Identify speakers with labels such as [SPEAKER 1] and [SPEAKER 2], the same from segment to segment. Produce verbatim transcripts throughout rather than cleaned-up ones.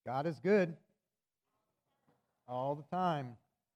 [SPEAKER 1] God is good all the time.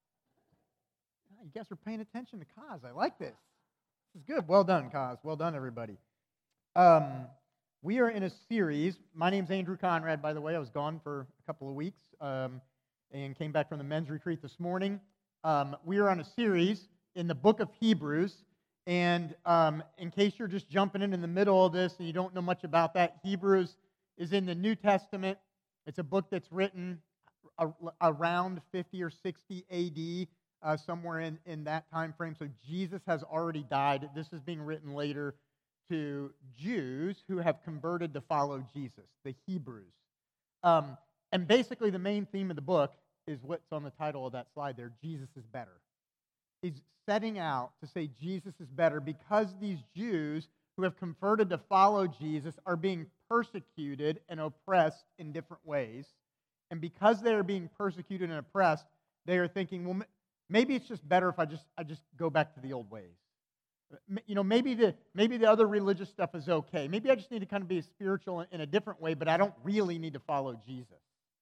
[SPEAKER 1] You guys are paying attention to Kaz. I like this. This is good. Well done, Kaz. Well done, everybody. Um, we are in a series. My name's Andrew Conrad, by the way. I was gone for a couple of weeks um, and came back from the men's retreat this morning. Um, we are on a series in the book of Hebrews. And um, in case you're just jumping in in the middle of this and you don't know much about that, Hebrews is in the New Testament. It's a book that's written a, around fifty or sixty A D, uh, somewhere in, in that time frame. So Jesus has already died. This is being written later to Jews who have converted to follow Jesus, the Hebrews. Um, and basically the main theme of the book is what's on the title of that slide there, Jesus is better. He's setting out to say Jesus is better because these Jews who have converted to follow Jesus are being persecuted and oppressed in different ways. And because they are being persecuted and oppressed, they are thinking, well, maybe it's just better if I just I just go back to the old ways. You know, maybe the maybe the other religious stuff is okay. Maybe I just need to kind of be spiritual in a different way, but I don't really need to follow Jesus.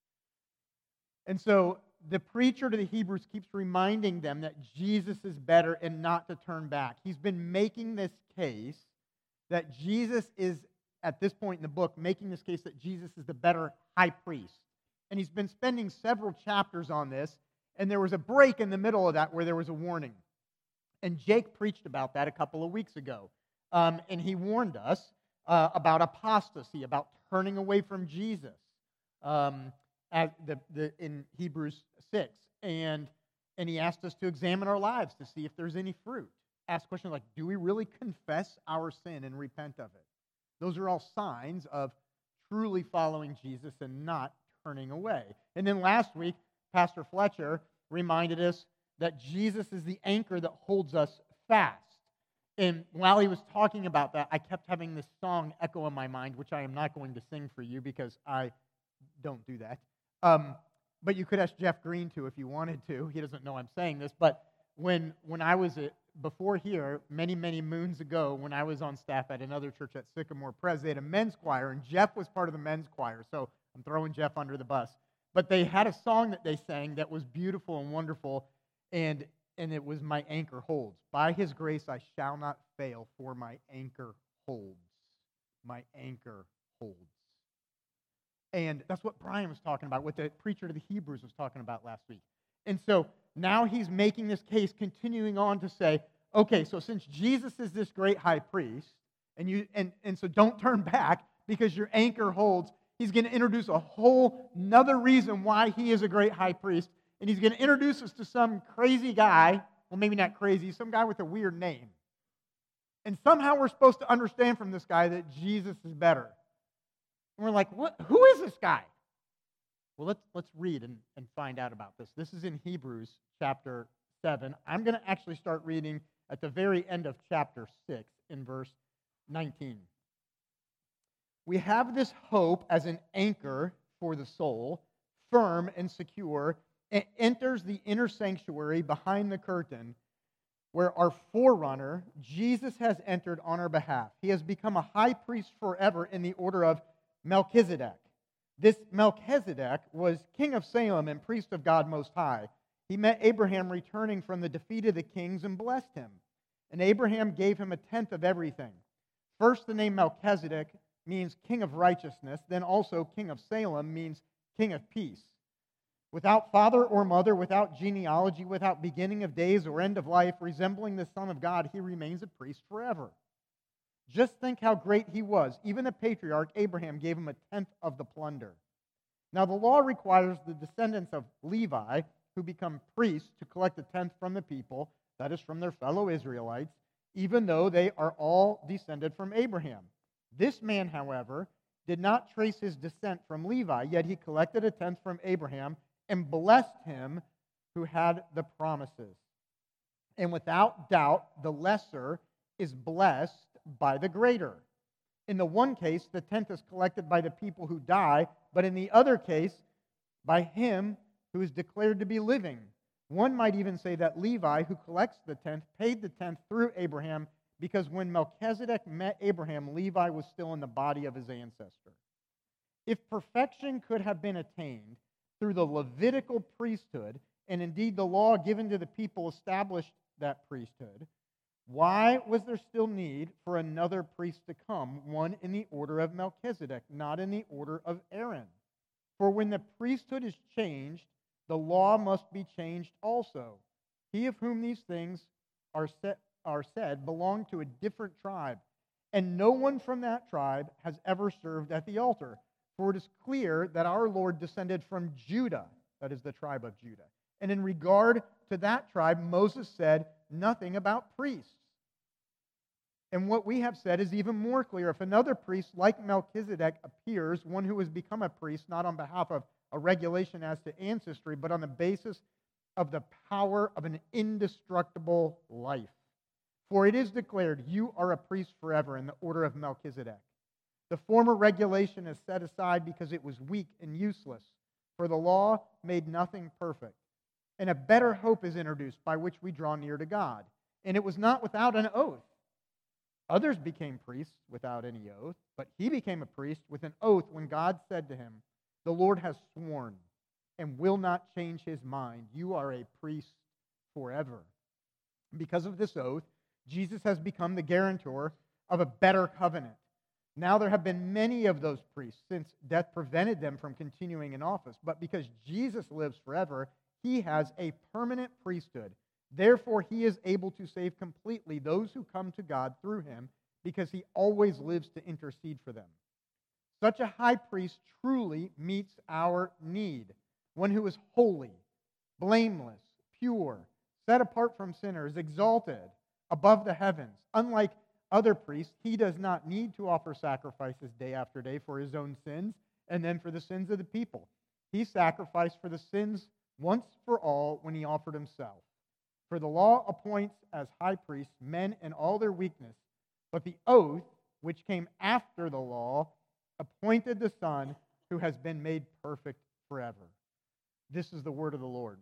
[SPEAKER 1] And so the preacher to the Hebrews keeps reminding them that Jesus is better and not to turn back. He's been making this case that Jesus is, at this point in the book, making this case that Jesus is the better high priest. And he's been spending several chapters on this, and there was a break in the middle of that where there was a warning. And Jake preached about that a couple of weeks ago. Um, and he warned us uh, about apostasy, about turning away from Jesus. Um, At the, the, in Hebrews six, and, and he asked us to examine our lives to see if there's any fruit. Ask questions like, do we really confess our sin and repent of it? Those are all signs of truly following Jesus and not turning away. And then last week, Pastor Fletcher reminded us that Jesus is the anchor that holds us fast. And while he was talking about that, I kept having this song echo in my mind, which I am not going to sing for you because I don't do that. Um, but you could ask Jeff Green to if you wanted to. He doesn't know I'm saying this. But when when I was at, before here, many, many moons ago, when I was on staff at another church at Sycamore Pres, they had a men's choir, and Jeff was part of the men's choir. So I'm throwing Jeff under the bus. But they had a song that they sang that was beautiful and wonderful, and, and it was My Anchor Holds. By His grace I shall not fail, for my anchor holds. My anchor holds. And that's what Brian was talking about, what the preacher to the Hebrews was talking about last week. And so now he's making this case, continuing on to say, okay, so since Jesus is this great high priest, and you and, and so don't turn back because your anchor holds, he's going to introduce a whole another reason why he is a great high priest. And he's going to introduce us to some crazy guy, well, maybe not crazy, some guy with a weird name. And somehow we're supposed to understand from this guy that Jesus is better. And we're like, what? Who is this guy? Well, let's let's read and, and find out about this. This is in Hebrews chapter seven. I'm going to actually start reading at the very end of chapter six in verse nineteen. We have this hope as an anchor for the soul, firm and secure, and enters the inner sanctuary behind the curtain, where our forerunner, Jesus, has entered on our behalf. He has become a high priest forever in the order of Melchizedek. This Melchizedek was king of Salem and priest of God Most High. He met Abraham returning from the defeat of the kings and blessed him. And Abraham gave him a tenth of everything. First, the name Melchizedek means king of righteousness. Then also king of Salem means king of peace. Without father or mother, without genealogy, without beginning of days or end of life, resembling the Son of God, he remains a priest forever. Just think how great he was. Even the patriarch Abraham gave him a tenth of the plunder. Now the law requires the descendants of Levi, who become priests, to collect a tenth from the people, that is from their fellow Israelites, even though they are all descended from Abraham. This man, however, did not trace his descent from Levi, yet he collected a tenth from Abraham and blessed him who had the promises. And without doubt, the lesser is blessed by the greater. In the one case, the tenth is collected by the people who die, but in the other case, by him who is declared to be living. One might even say that Levi, who collects the tenth, paid the tenth through Abraham, because when Melchizedek met Abraham, Levi was still in the body of his ancestor. If perfection could have been attained through the Levitical priesthood, and indeed the law given to the people established that priesthood, why was there still need for another priest to come, one in the order of Melchizedek, not in the order of Aaron? For when the priesthood is changed, the law must be changed also. He of whom these things are, set, are said belonged to a different tribe, and no one from that tribe has ever served at the altar. For it is clear that our Lord descended from Judah, that is the tribe of Judah. And in regard to that tribe, Moses said nothing about priests. And what we have said is even more clear. If another priest like Melchizedek appears, one who has become a priest, not on behalf of a regulation as to ancestry, but on the basis of the power of an indestructible life. For it is declared, you are a priest forever in the order of Melchizedek. The former regulation is set aside because it was weak and useless, for the law made nothing perfect. And a better hope is introduced by which we draw near to God. And it was not without an oath. Others became priests without any oath, but he became a priest with an oath when God said to him, the Lord has sworn and will not change his mind. You are a priest forever. Because of this oath, Jesus has become the guarantor of a better covenant. Now there have been many of those priests since death prevented them from continuing in office. But because Jesus lives forever, he has a permanent priesthood. Therefore, he is able to save completely those who come to God through him, because he always lives to intercede for them. Such a high priest truly meets our need, one who is holy, blameless, pure, set apart from sinners, exalted above the heavens. Unlike other priests, he does not need to offer sacrifices day after day for his own sins and then for the sins of the people. He sacrificed for the sins once for all when he offered himself. For the law appoints as high priests men in all their weakness, but the oath, which came after the law, appointed the Son who has been made perfect forever. This is the word of the Lord.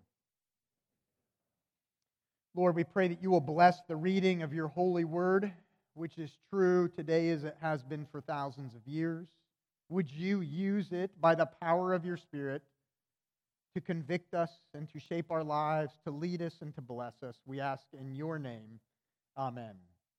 [SPEAKER 1] Lord, we pray that you will bless the reading of your holy word, which is true today as it has been for thousands of years. Would you use it by the power of your Spirit to convict us and to shape our lives, to lead us and to bless us? We ask in your name. Amen.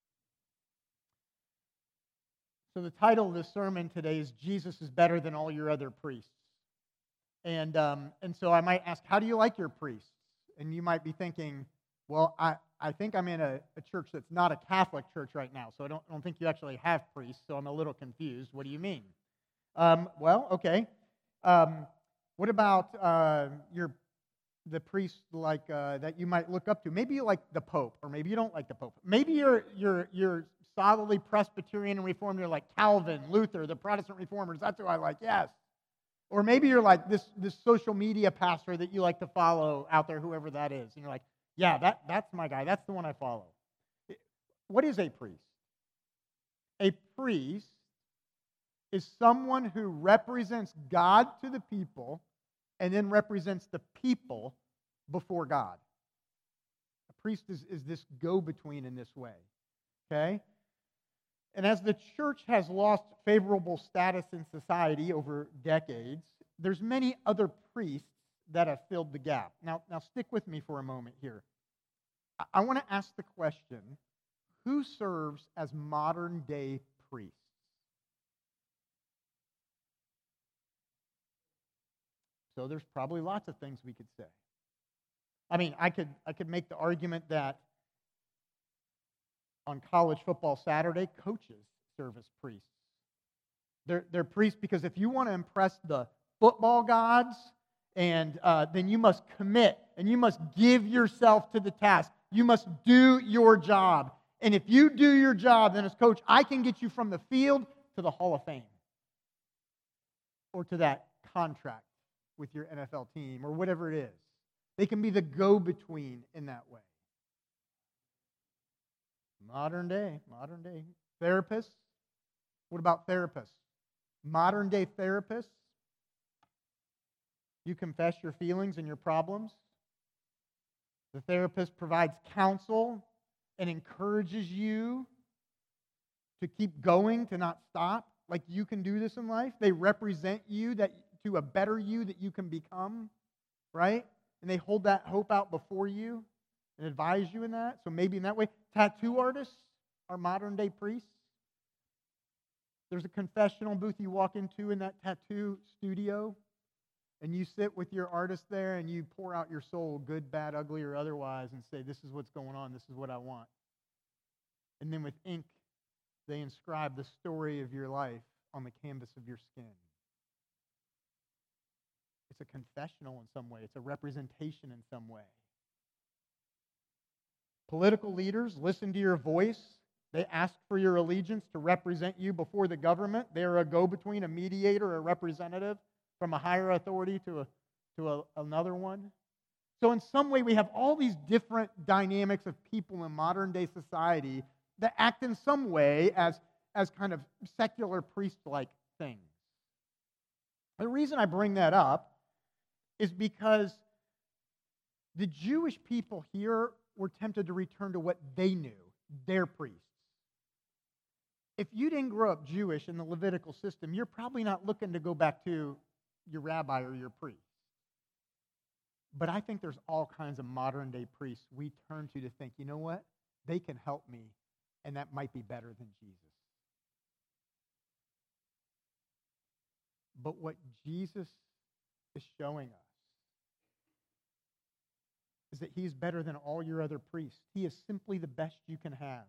[SPEAKER 1] So the title of this sermon today is Jesus is Better Than All Your Other Priests. And, um, and so I might ask, how do you like your priests? And you might be thinking, well, I, I think I'm in a, a church that's not a Catholic church right now, so I don't, I don't think you actually have priests, so I'm a little confused. What do you mean? Um, well, okay. Um, what about uh, your the priest like uh, that you might look up to? Maybe you like the Pope, or maybe you don't like the Pope. Maybe you're you're you're solidly Presbyterian and Reformed. You're like Calvin, Luther, the Protestant Reformers. That's who I like. Yes. Or maybe you're like this this social media pastor that you like to follow out there, whoever that is, and you're like, yeah, that that's my guy. That's the one I follow. What is a priest? A priest is someone who represents God to the people and then represents the people before God. A priest is, is this go-between in this way. Okay? And as the church has lost favorable status in society over decades, there's many other priests that have filled the gap. Now, now stick with me for a moment here. I, I want to ask the question, who serves as modern-day priests? So there's probably lots of things we could say. I mean, I could I could make the argument that on college football Saturday, coaches serve as priests. They're, they're priests because if you want to impress the football gods, and uh, then you must commit, and you must give yourself to the task. You must do your job. And if you do your job, then as coach, I can get you from the field to the Hall of Fame. Or to that contract with your N F L team, or whatever it is. They can be the go-between in that way. Modern day, modern day. Therapists? What about therapists? Modern day therapists? You confess your feelings and your problems. The therapist provides counsel and encourages you to keep going, to not stop. like you can do this in life. They represent you that to a better you that you can become, right? And they hold that hope out before you and advise you in that. So maybe in that way, tattoo artists are modern day priests. There's a confessional booth you walk into in that tattoo studio, and you sit with your artist there and you pour out your soul, good, bad, ugly, or otherwise, and say, this is what's going on, this is what I want. And then with ink, they inscribe the story of your life on the canvas of your skin. It's a confessional in some way. It's a representation in some way. Political leaders listen to your voice. They ask for your allegiance to represent you before the government. They're a go-between, a mediator, a representative from a higher authority to, a, to a, another one. So in some way, we have all these different dynamics of people in modern-day society that act in some way as, as kind of secular priest-like things. The reason I bring that up is because the Jewish people here were tempted to return to what they knew, their priests. If you didn't grow up Jewish in the Levitical system, you're probably not looking to go back to your rabbi or your priest. But I think there's all kinds of modern-day priests we turn to to think, you know what? They can help me, and that might be better than Jesus. But what Jesus is showing us is that he's better than all your other priests. He is simply the best you can have.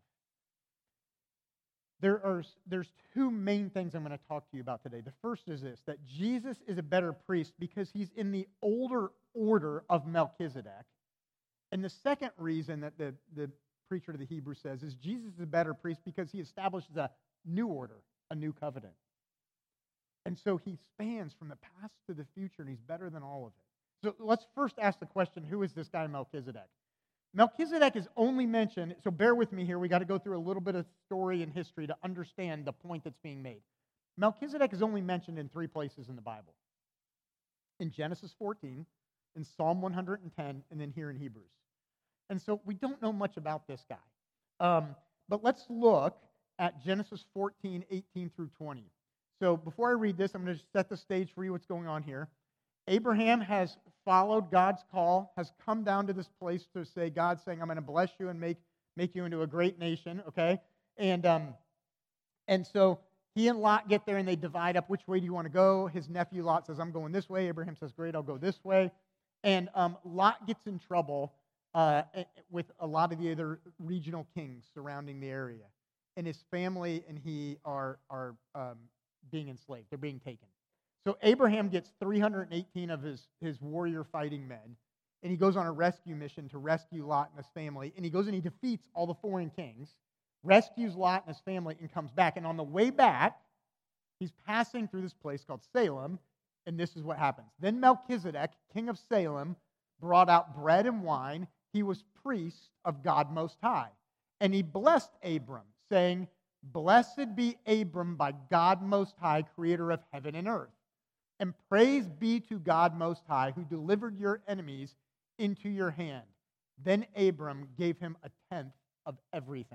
[SPEAKER 1] There are there's two main things I'm going to talk to you about today. The first is this, that Jesus is a better priest because he's in the older order of Melchizedek. And the second reason that the, the preacher to the Hebrews says is Jesus is a better priest because he establishes a new order, a new covenant. And so he spans from the past to the future, and he's better than all of it. So let's first ask the question, who is this guy Melchizedek? Melchizedek is only mentioned, so bear with me here, we got to go through a little bit of story and history to understand the point that's being made. Melchizedek is only mentioned in three places in the Bible. In Genesis fourteen, in Psalm one hundred ten, and then here in Hebrews. And so we don't know much about this guy. Um, but let's look at Genesis fourteen, eighteen through twenty. So before I read this, I'm going to set the stage for you what's going on here. Abraham has followed God's call, has come down to this place to say, God's saying, I'm going to bless you and make, make you into a great nation, okay? And, um, and so he and Lot get there and they divide up, which way do you want to go? His nephew Lot says, I'm going this way. Abraham says, great, I'll go this way. And um, Lot gets in trouble uh, with a lot of the other regional kings surrounding the area. And his family and he are, are um, being enslaved. They're being taken. So Abraham gets three hundred eighteen of his, his warrior fighting men, and he goes on a rescue mission to rescue Lot and his family, and he goes and he defeats all the foreign kings, rescues Lot and his family, and comes back. And on the way back, he's passing through this place called Salem, and this is what happens. Then Melchizedek, king of Salem, brought out bread and wine. He was priest of God Most High. And he blessed Abram, saying, Blessed be Abram by God Most High, creator of heaven and earth. And praise be to God Most High, who delivered your enemies into your hand. Then Abram gave him a tenth of everything.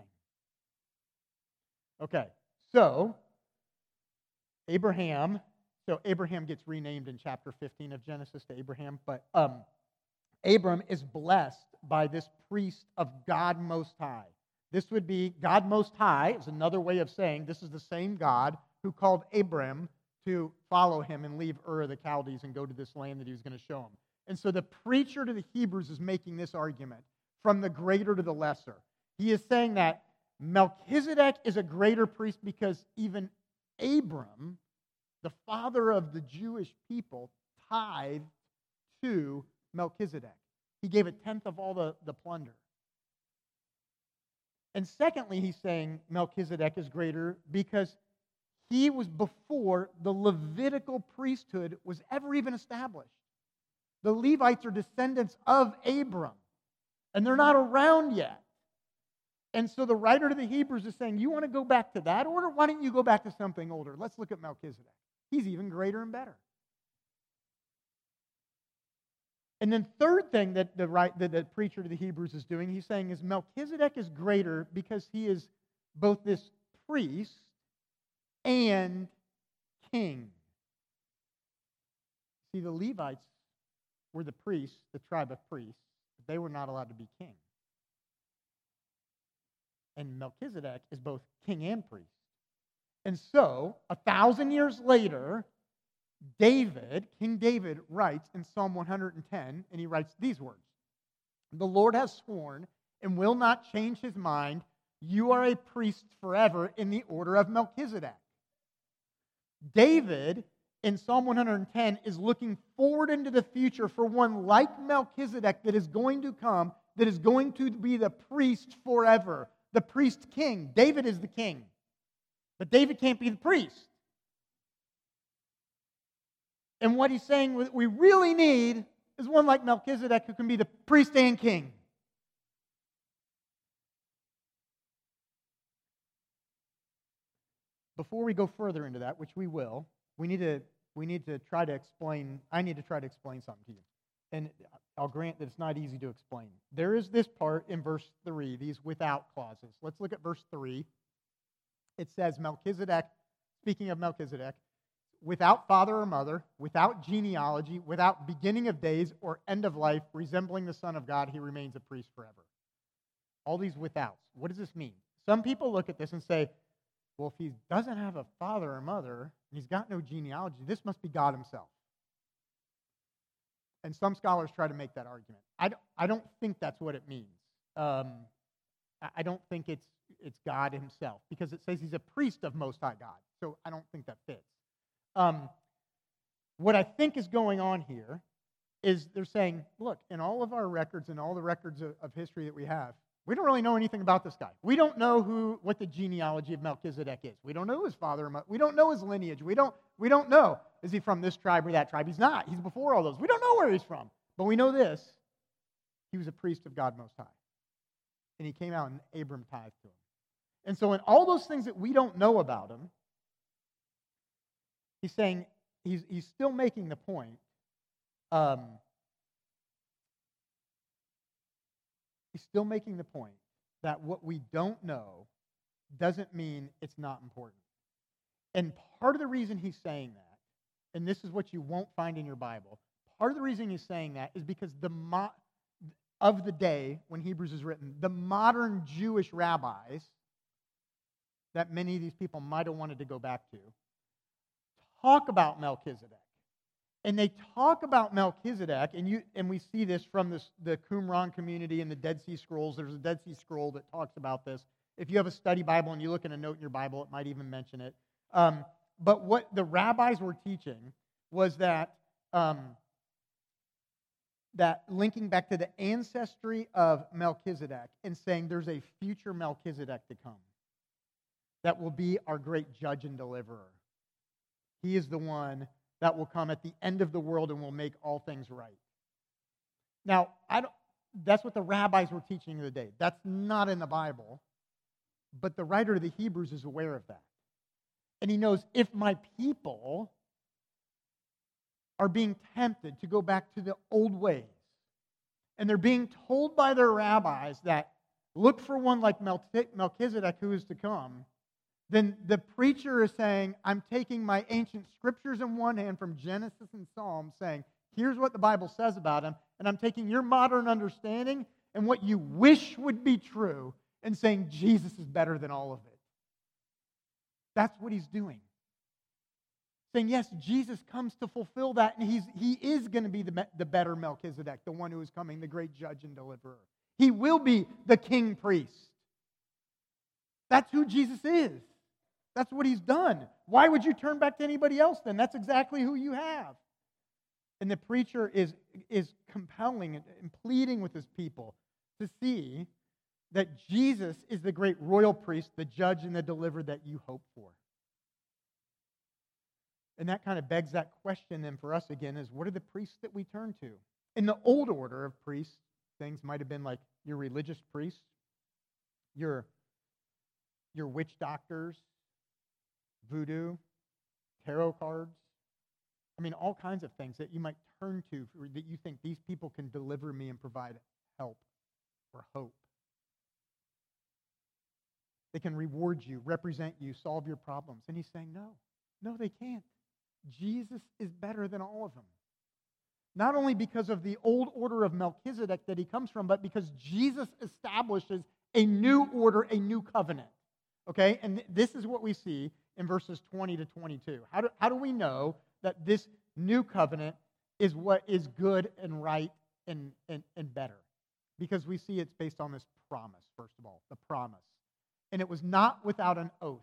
[SPEAKER 1] Okay, so Abraham, so Abraham gets renamed in chapter fifteen of Genesis to Abraham, but um, Abram is blessed by this priest of God Most High. This would be God Most High, is another way of saying this is the same God who called Abram to follow him and leave Ur of the Chaldees and go to this land that he was going to show him. And so the preacher to the Hebrews is making this argument from the greater to the lesser. He is saying that Melchizedek is a greater priest because even Abram, the father of the Jewish people, tithed to Melchizedek. He gave a tenth of all the, the plunder. And secondly, he's saying Melchizedek is greater because he was before the Levitical priesthood was ever even established. The Levites are descendants of Abram, and they're not around yet. And so the writer to the Hebrews is saying, you want to go back to that order? Why don't you go back to something older? Let's look at Melchizedek. He's even greater and better. And then third thing that the, right, that the preacher to the Hebrews is doing, he's saying is Melchizedek is greater because he is both this priest and king. See, the Levites were the priests, the tribe of priests, but they were not allowed to be king. And Melchizedek is both king and priest. And so, a thousand years later, David, King David, writes in Psalm one hundred ten, and he writes these words: "The Lord has sworn and will not change his mind. You are a priest forever in the order of Melchizedek." David, in Psalm one hundred ten, is looking forward into the future for one like Melchizedek that is going to come, that is going to be the priest forever, the priest king. David is the king, but David can't be the priest. And what he's saying we really need is one like Melchizedek who can be the priest and king. Before we go further into that, which we will, we need to we need to try to explain, I need to try to explain something to you. And I'll grant that it's not easy to explain. There is this part in verse three, these without clauses. Let's look at verse three. It says, Melchizedek, speaking of Melchizedek, without father or mother, without genealogy, without beginning of days or end of life, resembling the Son of God, he remains a priest forever. All these withouts. What does this mean? Some people look at this and say, well, if he doesn't have a father or mother, and he's got no genealogy, this must be God himself. And some scholars try to make that argument. I don't, I don't think that's what it means. Um, I don't think it's, it's God himself, because it says he's a priest of Most High God. So I don't think that fits. Um, what I think is going on here is they're saying, look, in all of our records and all the records of, of history that we have, we don't really know anything about this guy. We don't know who, what the genealogy of Melchizedek is. We don't know his father. We don't know his lineage. We don't, we don't know. Is he from this tribe or that tribe? He's not. He's before all those. We don't know where he's from. But we know this. He was a priest of God Most High. And he came out and Abram tithed to him. And so in all those things that we don't know about him, he's saying, he's, he's still making the point. Um, he's still making the point that what we don't know doesn't mean it's not important. And part of the reason he's saying that, and this is what you won't find in your Bible, part of the reason he's saying that is because the mo- of the day when Hebrews is written, the modern Jewish rabbis that many of these people might have wanted to go back to talk about Melchizedek. And they talk about Melchizedek, and you and we see this from this, the Qumran community and the Dead Sea Scrolls. There's a Dead Sea Scroll that talks about this. If you have a study Bible and you look at a note in your Bible, it might even mention it. Um, but what the rabbis were teaching was that, um, that linking back to the ancestry of Melchizedek and saying there's a future Melchizedek to come that will be our great judge and deliverer. He is the one that will come at the end of the world and will make all things right. Now, I don't, that's what the rabbis were teaching in the day. That's not in the Bible, but the writer of the Hebrews is aware of that. And he knows if my people are being tempted to go back to the old ways, and they're being told by their rabbis that look for one like Melchizedek who is to come, then the preacher is saying, I'm taking my ancient scriptures in one hand from Genesis and Psalms, saying, here's what the Bible says about him, and I'm taking your modern understanding and what you wish would be true and saying Jesus is better than all of it. That's what he's doing. Saying, yes, Jesus comes to fulfill that, and he's, he is going to be the, the better Melchizedek, the one who is coming, the great judge and deliverer. He will be the king priest. That's who Jesus is. That's what he's done. Why would you turn back to anybody else then? That's exactly who you have. And the preacher is, is compelling and pleading with his people to see that Jesus is the great royal priest, the judge and the deliverer that you hope for. And that kind of begs that question then for us again is, what are the priests that we turn to? In the old order of priests, things might have been like your religious priests, your, your witch doctors, voodoo, tarot cards. I mean, all kinds of things that you might turn to for, that you think these people can deliver me and provide help or hope. They can reward you, represent you, solve your problems. And he's saying, no, no, they can't. Jesus is better than all of them. Not only because of the old order of Melchizedek that he comes from, but because Jesus establishes a new order, a new covenant. Okay? And th- this is what we see in verses twenty to twenty-two. How do, how do we know that this new covenant is what is good and right and, and, and better? Because we see it's based on this promise, first of all, the promise. And it was not without an oath.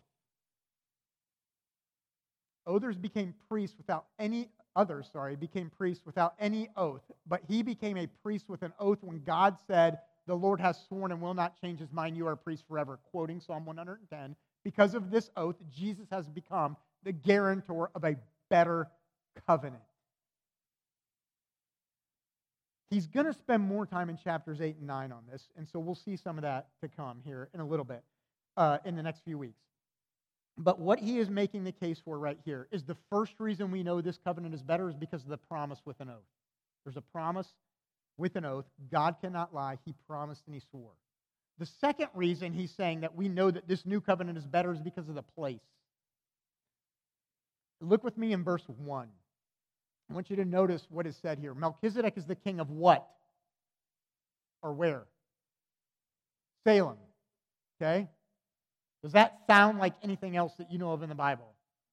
[SPEAKER 1] Others became priests without any others, sorry, became priests without any oath, but he became a priest with an oath when God said, "The Lord has sworn and will not change his mind, you are a priest forever," quoting Psalm one hundred ten. Because of this oath, Jesus has become the guarantor of a better covenant. He's going to spend more time in chapters eight and nine on this, and so we'll see some of that to come here in a little bit, uh, in the next few weeks. But what he is making the case for right here is the first reason we know this covenant is better is because of the promise with an oath. There's a promise with an oath. God cannot lie. He promised and he swore. The second reason he's saying that we know that this new covenant is better is because of the place. Look with me in verse one. I want you to notice what is said here. Melchizedek is the king of what? Or where? Salem. Okay? Does that sound like anything else that you know of in the Bible?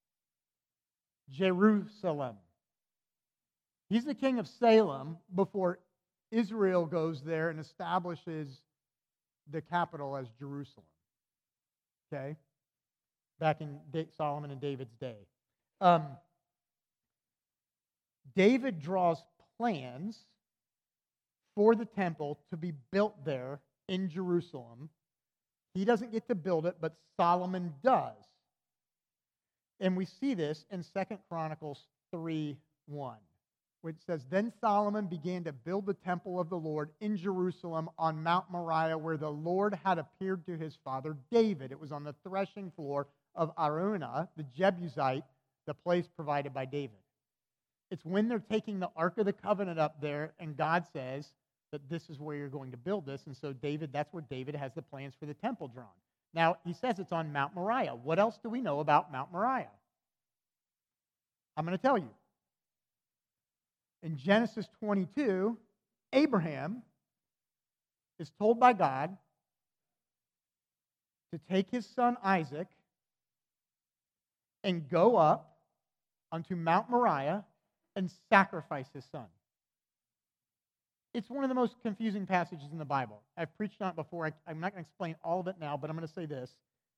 [SPEAKER 1] Jerusalem. He's the king of Salem before Israel goes there and establishes the capital as Jerusalem. Okay? Back in Solomon and David's day. Um, David draws plans for the temple to be built there in Jerusalem. He doesn't get to build it, but Solomon does. And we see this in Second Chronicles three one, which says, "Then Solomon began to build the temple of the Lord in Jerusalem on Mount Moriah, where the Lord had appeared to his father David." It was on the threshing floor of Araunah, the Jebusite, the place provided by David. It's when they're taking the Ark of the Covenant up there, and God says that this is where you're going to build this. And so David, that's where David has the plans for the temple drawn. Now, he says it's on Mount Moriah. What else do we know about Mount Moriah? I'm going to tell you. In Genesis twenty-two, Abraham is told by God to take his son Isaac and go up onto Mount Moriah and sacrifice his son. It's one of the most confusing passages in the Bible. I've preached on it before. I, I'm not going to explain all of it now, but I'm going to say this.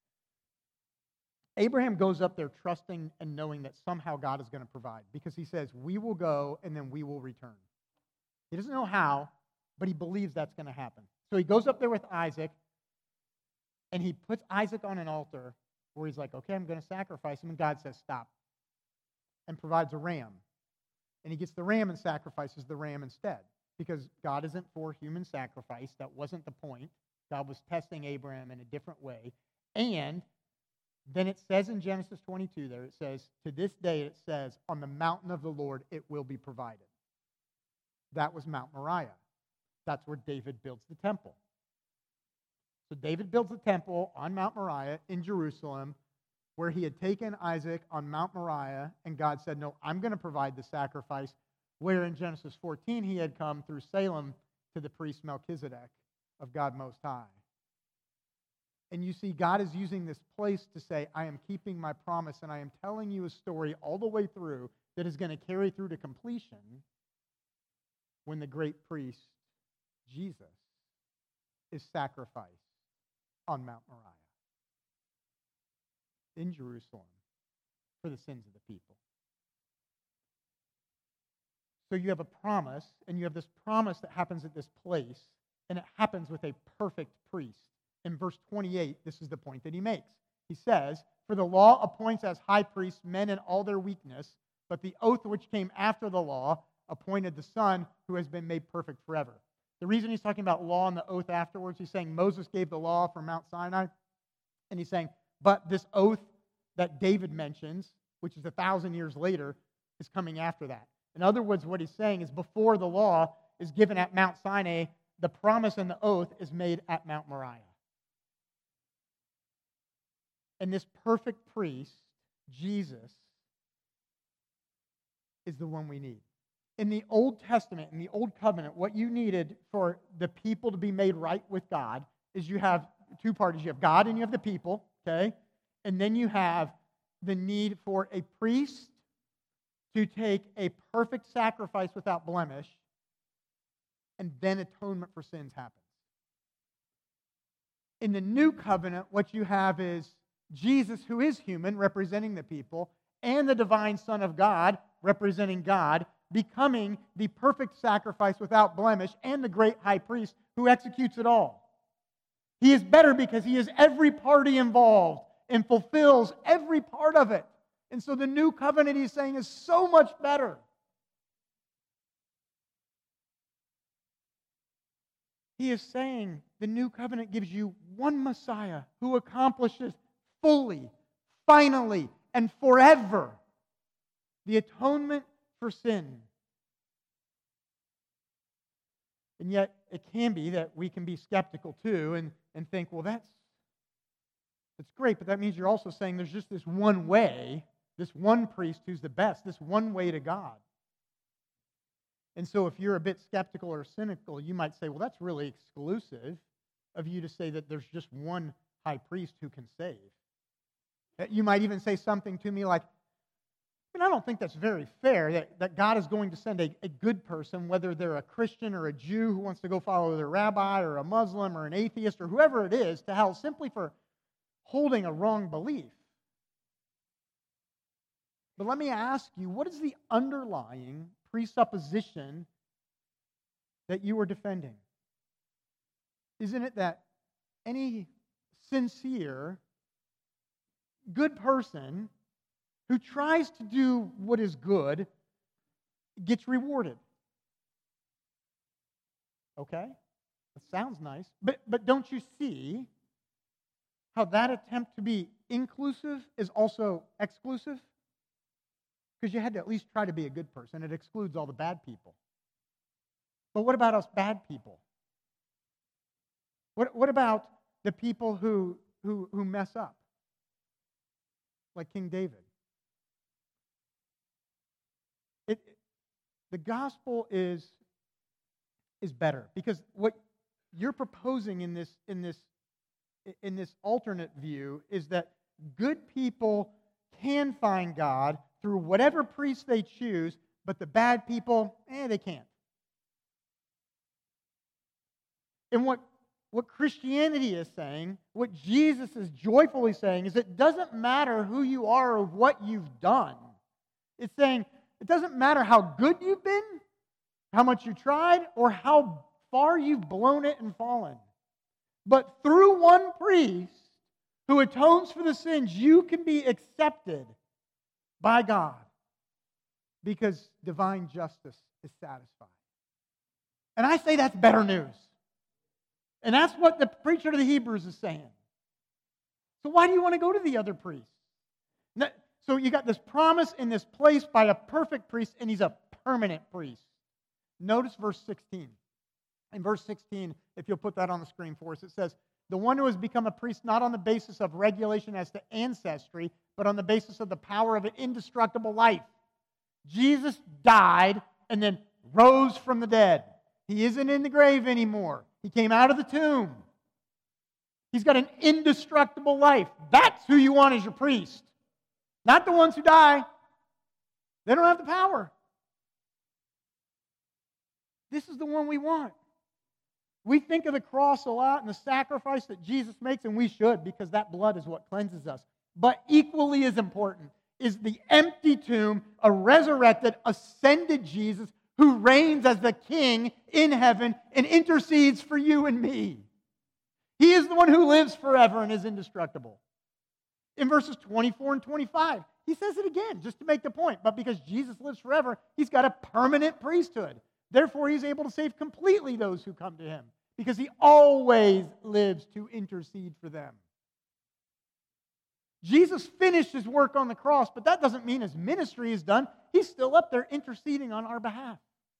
[SPEAKER 1] Abraham goes up there trusting and knowing that somehow God is going to provide, because he says, "We will go and then we will return." He doesn't know how, but he believes that's going to happen. So he goes up there with Isaac, and he puts Isaac on an altar where he's like, "Okay, I'm going to sacrifice him." And God says, "Stop," and provides a ram. And he gets the ram and sacrifices the ram instead, because God isn't for human sacrifice. That wasn't the point. God was testing Abraham in a different way. And then it says in Genesis twenty-two there, it says, to this day it says, "On the mountain of the Lord it will be provided." That was Mount Moriah. That's where David builds the temple. So David builds the temple on Mount Moriah in Jerusalem, where he had taken Isaac on Mount Moriah, and God said, "No, I'm going to provide the sacrifice," where in Genesis fourteen he had come through Salem to the priest Melchizedek of God Most High. And you see, God is using this place to say, "I am keeping my promise, and I am telling you a story all the way through that is going to carry through to completion when the great priest, Jesus, is sacrificed on Mount Moriah in Jerusalem for the sins of the people." So you have a promise, and you have this promise that happens at this place, and it happens with a perfect priest. In verse twenty-eight, this is the point that he makes. He says, "For the law appoints as high priests men in all their weakness, but the oath which came after the law appointed the Son who has been made perfect forever." The reason he's talking about law and the oath afterwards, he's saying Moses gave the law from Mount Sinai, and he's saying, but this oath that David mentions, which is a thousand years later, is coming after that. In other words, what he's saying is before the law is given at Mount Sinai, the promise and the oath is made at Mount Moriah. And this perfect priest, Jesus, is the one we need. In the Old Testament, in the Old Covenant, what you needed for the people to be made right with God is you have two parties. You have God and you have the people, okay? And then you have the need for a priest to take a perfect sacrifice without blemish, and then atonement for sins happens. In the New Covenant, what you have is Jesus, who is human, representing the people, and the divine Son of God, representing God, becoming the perfect sacrifice without blemish and the great high priest who executes it all. He is better because he is every party involved and fulfills every part of it. And so the new covenant, he's saying, is so much better. He is saying the new covenant gives you one Messiah who accomplishes fully, finally, and forever the atonement for sin. And yet, it can be that we can be skeptical too and, and think, well, that's, that's great, but that means you're also saying there's just this one way, this one priest who's the best, this one way to God. And so if you're a bit skeptical or cynical, you might say, well, that's really exclusive of you to say that there's just one high priest who can save. You might even say something to me like, I mean, I don't think that's very fair, that, that God is going to send a, a good person, whether they're a Christian or a Jew who wants to go follow their rabbi or a Muslim or an atheist or whoever it is, to hell simply for holding a wrong belief. But let me ask you, what is the underlying presupposition that you are defending? Isn't it that any sincere, good person who tries to do what is good gets rewarded? Okay? That sounds nice. But, but don't you see how that attempt to be inclusive is also exclusive? Because you had to at least try to be a good person. It excludes all the bad people. But what about us bad people? What, what about the people who, who, who mess up? Like King David. It, the gospel is, is better because what you're proposing in this, in, this, in this alternate view is that good people can find God through whatever priest they choose, but the bad people, eh, they can't. And what, what Christianity is saying, what Jesus is joyfully saying, is it doesn't matter who you are or what you've done. It's saying it doesn't matter how good you've been, how much you tried, or how far you've blown it and fallen. But through one priest who atones for the sins, you can be accepted by God because divine justice is satisfied. And I say that's better news. And that's what the preacher to the Hebrews is saying. So why do you want to go to the other priest? So you got this promise in this place by a perfect priest, and he's a permanent priest. Notice verse sixteen. In verse sixteen, if you'll put that on the screen for us, it says, the one who has become a priest not on the basis of regulation as to ancestry, but on the basis of the power of an indestructible life. Jesus died and then rose from the dead. He isn't in the grave anymore. He came out of the tomb. He's got an indestructible life. That's who you want as your priest. Not the ones who die. They don't have the power. This is the one we want. We think of the cross a lot and the sacrifice that Jesus makes, and we should, because that blood is what cleanses us. But equally as important is the empty tomb, a resurrected, ascended Jesus who reigns as the King in heaven and intercedes for you and me. He is the one who lives forever and is indestructible. In verses twenty-four and twenty-five, he says it again, just to make the point. But because Jesus lives forever, he's got a permanent priesthood. Therefore, he's able to save completely those who come to him, because he always lives to intercede for them. Jesus finished his work on the cross, but that doesn't mean his ministry is done. He's still up there interceding on our behalf.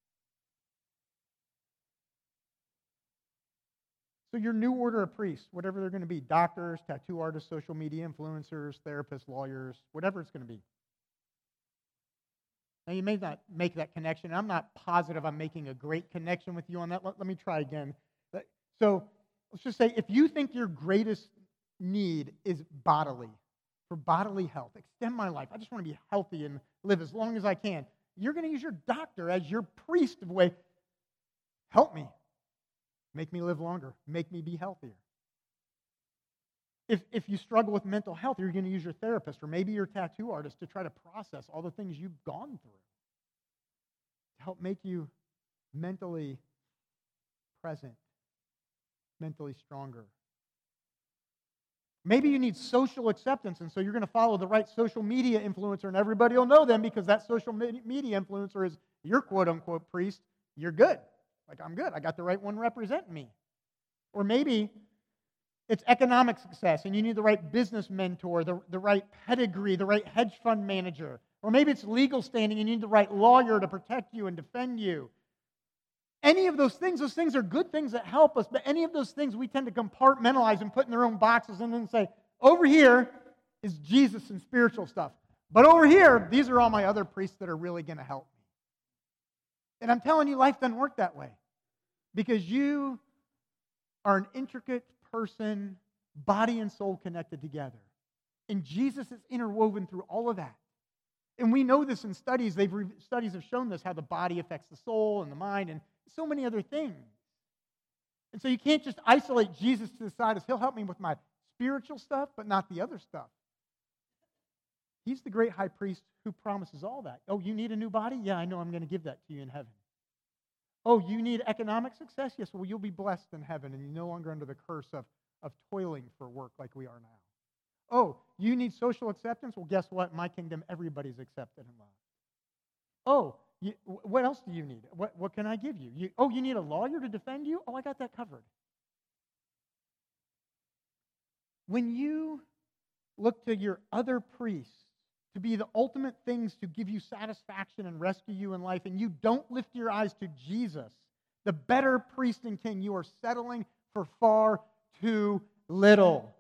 [SPEAKER 1] So your new order of priests, whatever they're going to be, doctors, tattoo artists, social media influencers, therapists, lawyers, whatever it's going to be. Now, you may not make that connection. I'm not positive I'm making a great connection with you on that. Let, let me try again. So let's just say if you think your greatest need is bodily, for bodily health, extend my life, I just want to be healthy and live as long as I can, you're going to use your doctor as your priest of way. Help me. Make me live longer. Make me be healthier. If, if you struggle with mental health, you're going to use your therapist or maybe your tattoo artist to try to process all the things you've gone through to help make you mentally present, mentally stronger. Maybe you need social acceptance, and so you're going to follow the right social media influencer, and everybody will know them because that social media influencer is your quote-unquote priest. You're good. Like, I'm good. I got the right one representing me. Or maybe it's economic success, and you need the right business mentor, the, the right pedigree, the right hedge fund manager. Or maybe it's legal standing, and you need the right lawyer to protect you and defend you. Any of those things, those things are good things that help us, but any of those things we tend to compartmentalize and put in their own boxes and then say, over here is Jesus and spiritual stuff. But over here, these are all my other priests that are really going to help me. And I'm telling you, life doesn't work that way. Because you are an intricate person, body and soul connected together. And Jesus is interwoven through all of that. And we know this in studies. They've studies have shown this, how the body affects the soul and the mind and so many other things. And so you can't just isolate Jesus to the side as he'll help me with my spiritual stuff, but not the other stuff. He's the great high priest who promises all that. Oh, you need a new body? Yeah, I know I'm going to give that to you in heaven. Oh, you need economic success? Yes, well, you'll be blessed in heaven, and you're no longer under the curse of, of toiling for work like we are now. Oh, you need social acceptance? Well, guess what? In my kingdom, everybody's accepted and loved. Oh, you, what else do you need? What, what can I give you? you? Oh, you need a lawyer to defend you? Oh, I got that covered. When you look to your other priests to be the ultimate things to give you satisfaction and rescue you in life, and you don't lift your eyes to Jesus, the better priest and king, you are settling for far too little.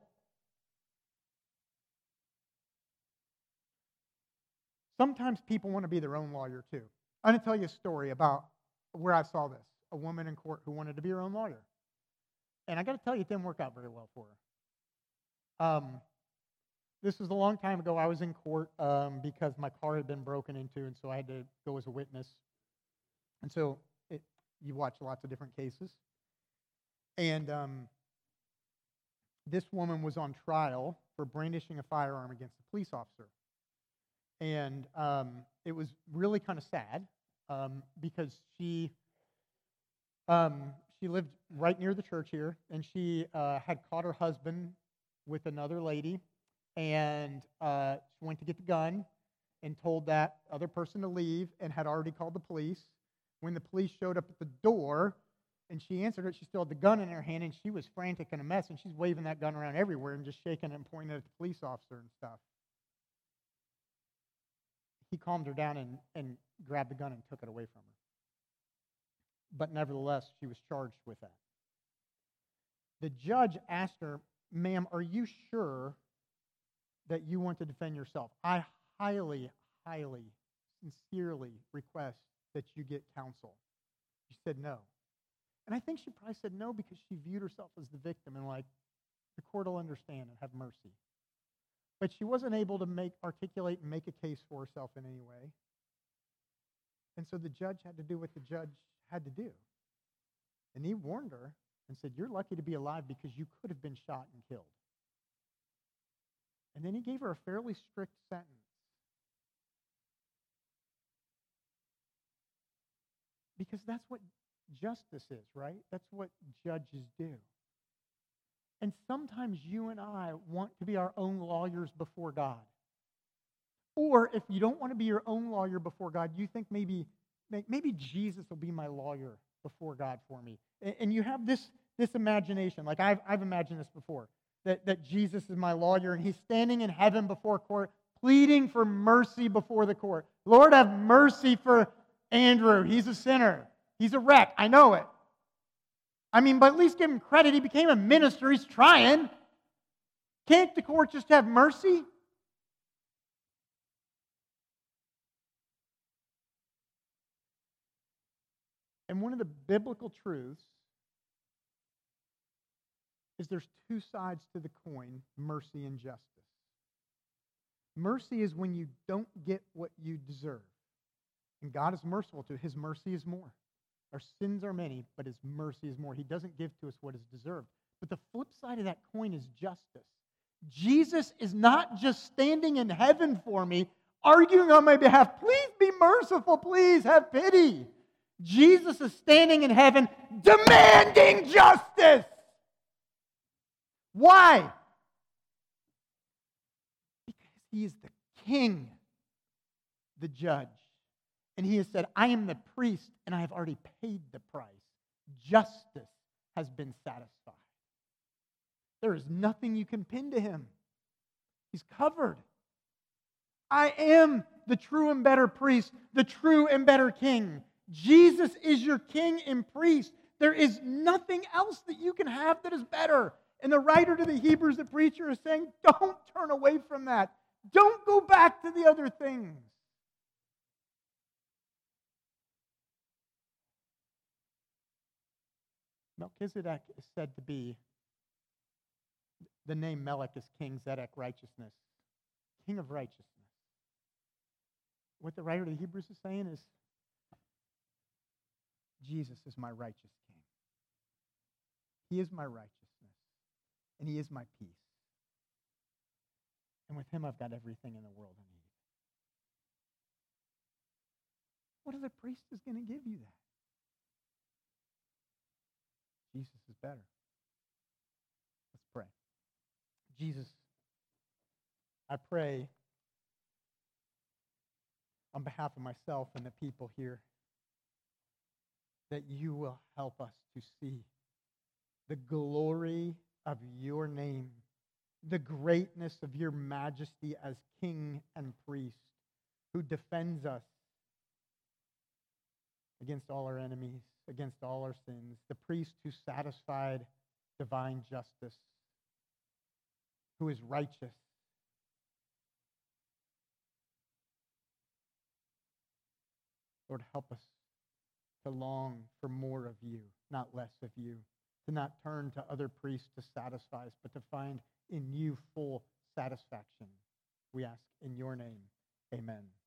[SPEAKER 1] Sometimes people want to be their own lawyer too. I'm going to tell you a story about where I saw this. A woman in court who wanted to be her own lawyer. And I got to tell you, it didn't work out very well for her. Um, this was a long time ago. I was in court um, because my car had been broken into, and so I had to go as a witness. And so it, you watch lots of different cases. And um, this woman was on trial for brandishing a firearm against a police officer. And um, it was really kind of sad um, because she um, she lived right near the church here, and she uh, had caught her husband with another lady, and uh, she went to get the gun and told that other person to leave and had already called the police. When the police showed up at the door and she answered it, she still had the gun in her hand, and she was frantic and a mess, and she's waving that gun around everywhere and just shaking it and pointing it at the police officer and stuff. He calmed her down and, and grabbed the gun and took it away from her. But nevertheless, she was charged with that. The judge asked her, "Ma'am, are you sure that you want to defend yourself? I highly, highly, sincerely request that you get counsel." She said no. And I think she probably said no because she viewed herself as the victim and like, the court will understand and have mercy. But she wasn't able to make articulate and make a case for herself in any way. And so the judge had to do what the judge had to do. And he warned her and said, "You're lucky to be alive because you could have been shot and killed." And then he gave her a fairly strict sentence. Because that's what justice is, right? That's what judges do. And sometimes you and I want to be our own lawyers before God. Or if you don't want to be your own lawyer before God, you think maybe, maybe Jesus will be my lawyer before God for me. And you have this, this imagination, like I've, I've imagined this before, that, that Jesus is my lawyer and he's standing in heaven before court, pleading for mercy before the court. Lord, have mercy for Andrew. He's a sinner. He's a wreck. I know it. I mean, but at least give him credit. He became a minister. He's trying. Can't the court just have mercy? And one of the biblical truths is there's two sides to the coin, mercy and justice. Mercy is when you don't get what you deserve. And God is merciful to. His mercy is more. Our sins are many, but His mercy is more. He doesn't give to us what is deserved. But the flip side of that coin is justice. Jesus is not just standing in heaven for me, arguing on my behalf. Please be merciful. Please have pity. Jesus is standing in heaven demanding justice. Why? Because He is the King, the judge. And He has said, I am the priest, and I have already paid the price. Justice has been satisfied. There is nothing you can pin to Him. He's covered. I am the true and better priest, the true and better king. Jesus is your king and priest. There is nothing else that you can have that is better. And the writer to the Hebrews, the preacher, is saying, don't turn away from that. Don't go back to the other things. Melchizedek is said to be, the name Melech is King, Zedek, righteousness. King of righteousness. What the writer of the Hebrews is saying is, Jesus is my righteous King. He is my righteousness. And He is my peace. And with Him, I've got everything in the world I need. What other priest is going to give you that? Jesus is better. Let's pray. Jesus, I pray on behalf of myself and the people here that You will help us to see the glory of Your name, the greatness of Your majesty as King and priest who defends us against all our enemies, against all our sins, the priest who satisfied divine justice, who is righteous. Lord, help us to long for more of You, not less of You, to not turn to other priests to satisfy us, but to find in You full satisfaction. We ask in Your name, amen.